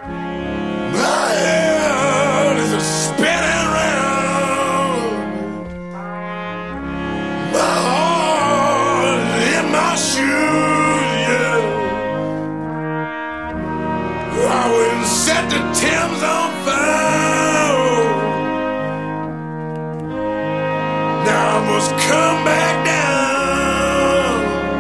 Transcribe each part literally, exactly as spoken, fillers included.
My head is a spinning round. My heart in my shoes, yeah. I went and set the Thames on fire. Now I must come back down.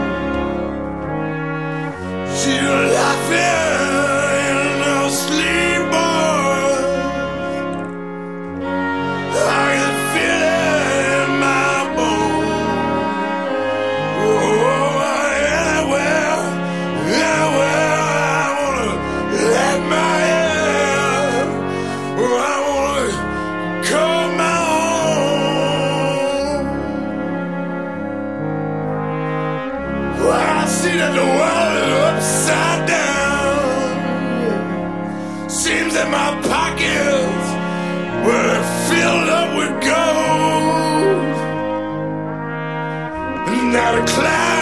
She's laughing in her sleep, boy. I can feel it in my bones. Oh, anywhere, anywhere I wanna let my head. Oh, I wanna call my own. Well, I see that the world is upside down. Seems that my pockets were filled up with gold. Now the clouds